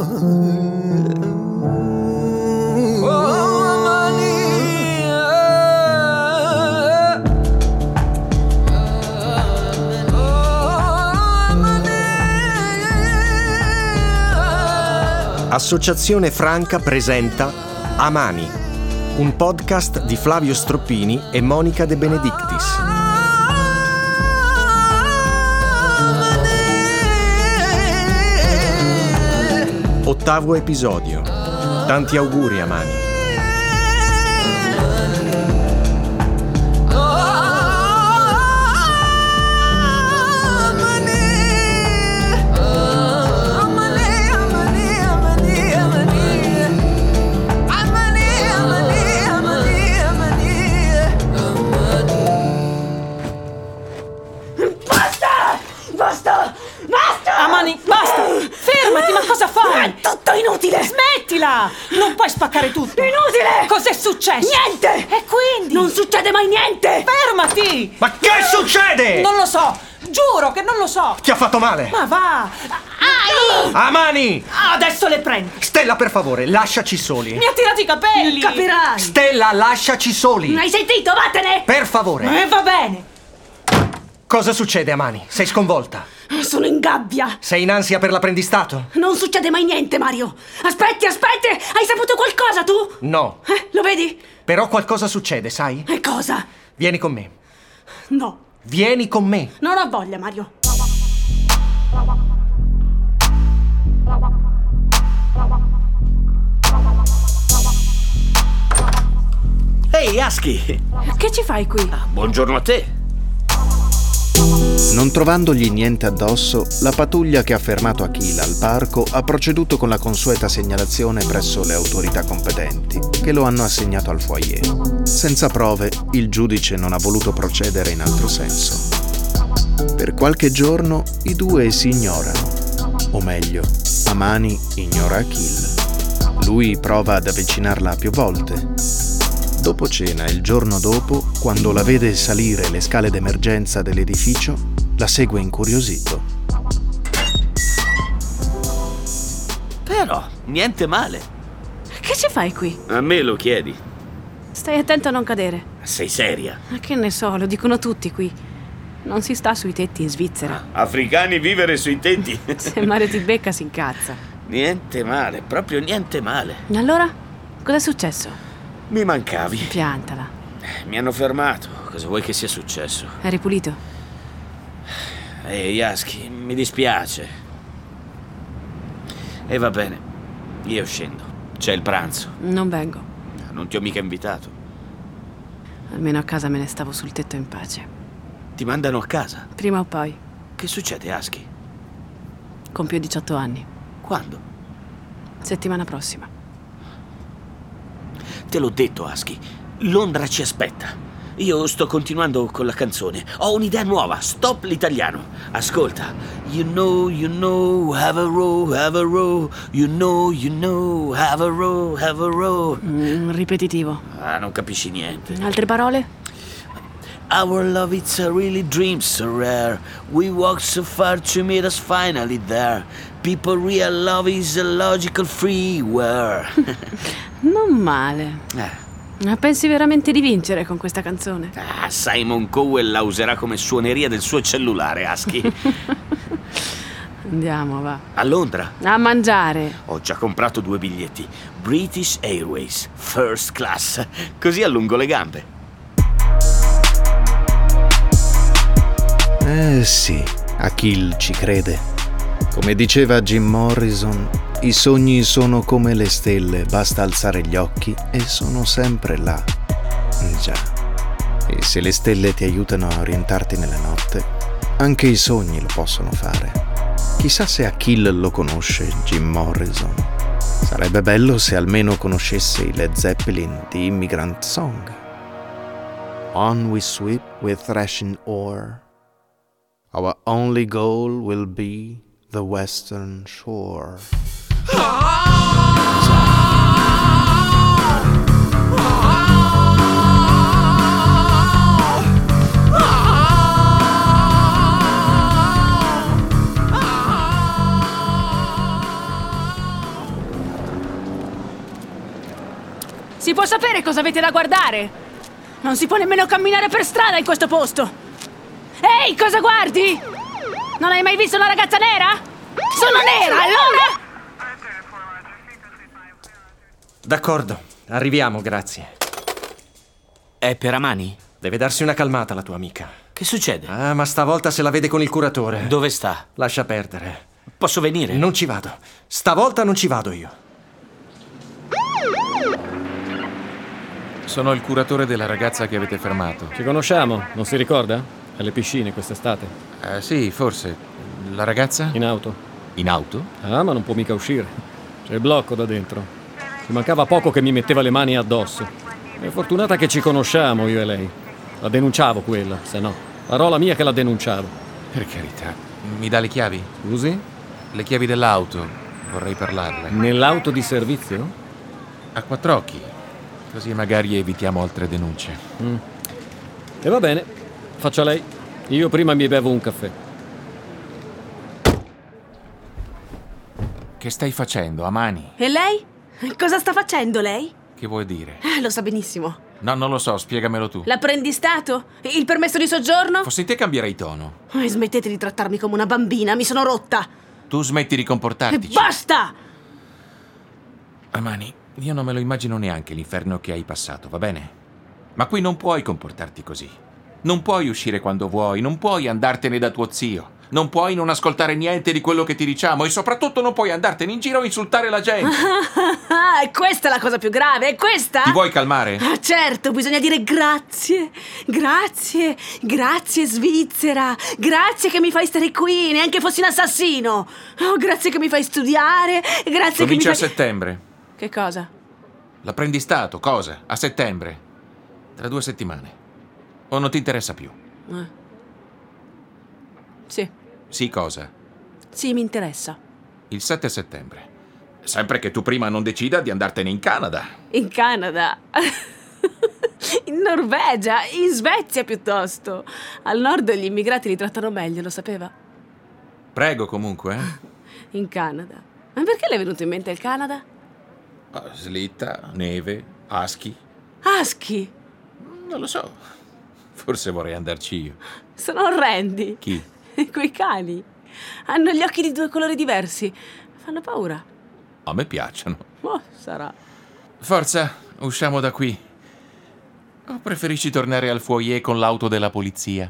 Associazione Franca presenta Amani, un podcast di Flavio Stroppini e Monica De Benedictis. Ottavo episodio. Tanti auguri, Amani. Amani, basta! Fermati, ma cosa fai? È tutto inutile! Smettila! Non puoi spaccare tutto! Inutile! Cos'è successo? Niente! E quindi? Non succede mai niente! Fermati! Ma che succede? Non lo so! Giuro che non lo so! Ti ha fatto male? Ma va! Ai! Amani! Adesso le prendi! Stella, per favore, lasciaci soli. Mi ha tirato i capelli! Capirai! Stella, lasciaci soli. Hai sentito? Vattene! Per favore. Va bene! Cosa succede, Amani? Sei sconvolta? Sono in gabbia! Sei in ansia per l'apprendistato? Non succede mai niente, Mario! Aspetti! Hai saputo qualcosa, tu? No. Lo vedi? Però qualcosa succede, sai? E cosa? Vieni con me. No. Vieni con me. Non ho voglia, Mario. Ehi, Husky! Che ci fai qui? Buongiorno a te! Non trovandogli niente addosso, la pattuglia che ha fermato Achille al parco ha proceduto con la consueta segnalazione presso le autorità competenti, che lo hanno assegnato al foyer. Senza prove, il giudice non ha voluto procedere in altro senso. Per qualche giorno i due si ignorano, o meglio, Amani ignora Achille. Lui prova ad avvicinarla più volte. Dopo cena, il giorno dopo, quando la vede salire le scale d'emergenza dell'edificio, la segue incuriosito. Però, niente male. Che ci fai qui? A me lo chiedi. Stai attento a non cadere. Sei seria? Ma che ne so, lo dicono tutti qui. Non si sta sui tetti in Svizzera. Africani vivere sui tetti? Se Mario ti becca si incazza. Niente male, proprio niente male. Allora? Cos'è successo? Mi mancavi. Piantala. Mi hanno fermato. Cosa vuoi che sia successo? È ripulito? Ehi, Husky, mi dispiace. E va bene, io scendo. C'è il pranzo. Non vengo. Non ti ho mica invitato. Almeno a casa me ne stavo sul tetto in pace. Ti mandano a casa? Prima o poi. Che succede, Husky? Compio 18 anni. Quando? Settimana prossima. Te l'ho detto, Husky. Londra ci aspetta. Io sto continuando con la canzone. Ho un'idea nuova. Stop l'italiano. Ascolta. You know, have a row, have a row. You know, have a row, have a row. Ripetitivo. Ah, non capisci niente. Altre parole? Our love, it's a really dream so rare. We walked so far to meet us finally there. People real love is a logical freeware. Non male. Ma pensi veramente di vincere con questa canzone? Simon Cowell la userà come suoneria del suo cellulare, Husky. Andiamo, va. A Londra? A mangiare. Ho già comprato 2 biglietti. British Airways, first class. Così allungo le gambe. Sì, Achille ci crede. Come diceva Jim Morrison, i sogni sono come le stelle, basta alzare gli occhi e sono sempre là. Già. E se le stelle ti aiutano a orientarti nella notte, anche i sogni lo possono fare. Chissà se Achille lo conosce, Jim Morrison. Sarebbe bello se almeno conoscesse i Led Zeppelin di Immigrant Song. On we sweep with thrashing oar. Our only goal will be the western shore. Devo sapere cosa avete da guardare. Non si può nemmeno camminare per strada in questo posto. Ehi, cosa guardi? Non hai mai visto una ragazza nera? Sono nera, allora? D'accordo, arriviamo, grazie. È per Amani? Deve darsi una calmata la tua amica. Che succede? Ah, ma stavolta se la vede con il curatore. Dove sta? Lascia perdere. Posso venire? Non ci vado. Stavolta non ci vado io. Sono il curatore della ragazza che avete fermato. Ci conosciamo, non si ricorda? Alle piscine quest'estate. Sì, forse. La ragazza? In auto. In auto? Ah, ma non può mica uscire. C'è il blocco da dentro. Ci mancava poco che mi metteva le mani addosso. È fortunata che ci conosciamo, io e lei. La denunciavo quella, se no. Parola mia che la denunciavo. Per carità. Mi dà le chiavi? Scusi? Le chiavi dell'auto. Vorrei parlarle. Nell'auto di servizio? A quattro occhi. Così magari evitiamo altre denunce. E va bene, faccia lei. Io prima mi bevo un caffè. Che stai facendo, Amani? E lei? Cosa sta facendo lei? Che vuoi dire? Lo sa benissimo. No, non lo so, spiegamelo tu. L'apprendistato? Il permesso di soggiorno? Fossi te cambierei tono. Smettete di trattarmi come una bambina, mi sono rotta. Tu smetti di comportarti. Basta! Amani, io non me lo immagino neanche l'inferno che hai passato, va bene? Ma qui non puoi comportarti così. Non puoi uscire quando vuoi, non puoi andartene da tuo zio. Non puoi non ascoltare niente di quello che ti diciamo e soprattutto non puoi andartene in giro a insultare la gente. E questa è la cosa più grave, è questa? Ti vuoi calmare? Ah, certo, bisogna dire grazie. Grazie, grazie Svizzera. Grazie che mi fai stare qui, neanche fossi un assassino. Oh, grazie che mi fai studiare. Grazie che mi Comincia fai... a settembre. Che cosa? L'apprendistato, cosa? A settembre. Tra 2 settimane. O non ti interessa più? Sì. Sì, cosa? Sì, mi interessa. Il 7 settembre. Sempre che tu prima non decida di andartene in Canada. In Canada. In Norvegia, in Svezia piuttosto. Al nord gli immigrati li trattano meglio, lo sapeva? Prego comunque, In Canada. Ma perché le è venuto in mente il Canada? Slitta, neve, aschi. Husky. Non lo so. Forse vorrei andarci io. Sono orrendi. Chi? Quei cani. Hanno gli occhi di 2 colori diversi. Fanno paura. A me piacciono. Oh, sarà. Forza, usciamo da qui. O preferisci tornare al foyer con l'auto della polizia?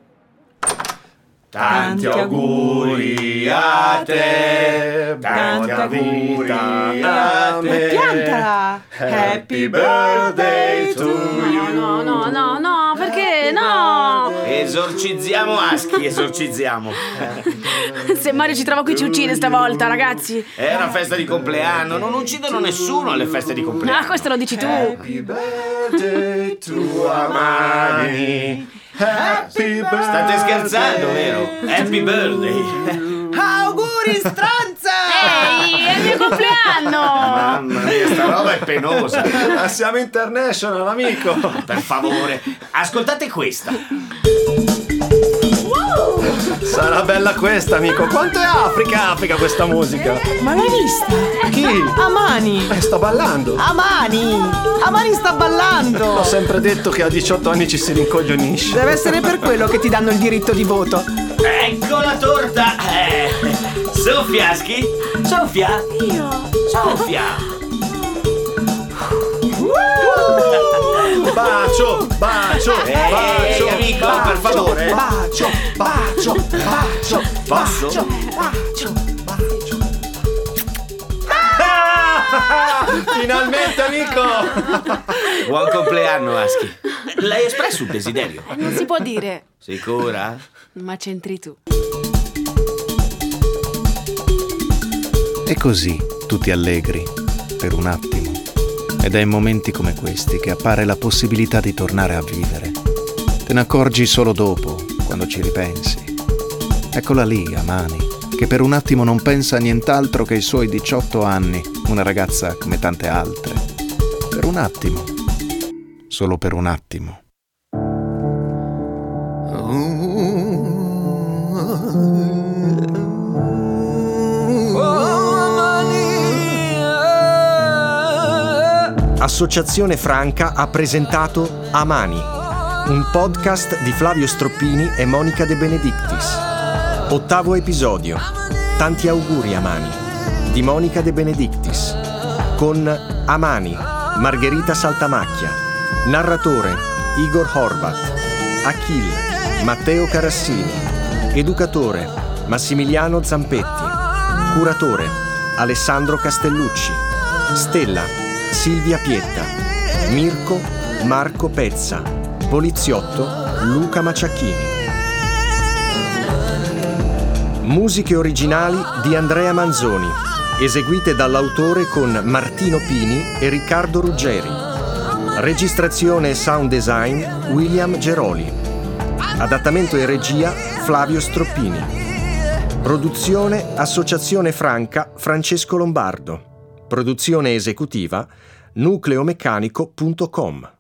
Tanti auguri a te, tanti auguri a te. Piantala! Happy birthday to you. No, perché no? Esorcizziamo Husky, esorcizziamo. Se Mario ci trova qui ci uccide stavolta, ragazzi. È una festa di compleanno, non uccidono nessuno alle feste di compleanno. Ah, questo lo dici tu. Happy birthday to Amani. Happy birthday. State scherzando, vero? Happy birthday. Auguri, stronza! Ehi, è il mio compleanno! Mamma mia, sta roba è penosa. Siamo international, amico. Per favore, ascoltate questa. Sarà bella questa, amico. Quanto è Africa questa musica? Ma l'hai vista? Chi? Amani! Sto ballando. Amani! Amani sta ballando! Ho sempre detto che a 18 anni ci si rincoglionisce. Deve essere per quello che ti danno il diritto di voto. Ecco la torta. Sofia, Husky? Sofia? Io? Sofia! Bacio, amico, per favore. Bacio. Posso? Finalmente, amico. Buon compleanno, Husky. L'hai espresso un desiderio? Non si può dire. Sicura? Ma c'entri tu. E così, tutti allegri, per un attimo. Ed è in momenti come questi che appare la possibilità di tornare a vivere. Te ne accorgi solo dopo, quando ci ripensi. Eccola lì, Amani, che per un attimo non pensa a nient'altro che ai suoi 18 anni, una ragazza come tante altre. Per un attimo. Solo per un attimo. Associazione Franca ha presentato Amani, un podcast di Flavio Stroppini e Monica De Benedictis. 8º episodio. Tanti auguri Amani, di Monica De Benedictis, con Amani, Margherita Saltamacchia, narratore Igor Horvat, Achille, Matteo Carassini, educatore Massimiliano Zampetti, curatore Alessandro Castellucci, Stella Silvia Pietta, Mirko Marco Pezza, poliziotto Luca Maciacchini. Musiche originali di Andrea Manzoni, eseguite dall'autore con Martino Pini e Riccardo Ruggeri. Registrazione e sound design William Geroli. Adattamento e regia Flavio Stroppini. Produzione Associazione Franca Francesco Lombardo. Produzione esecutiva nucleomeccanico.com.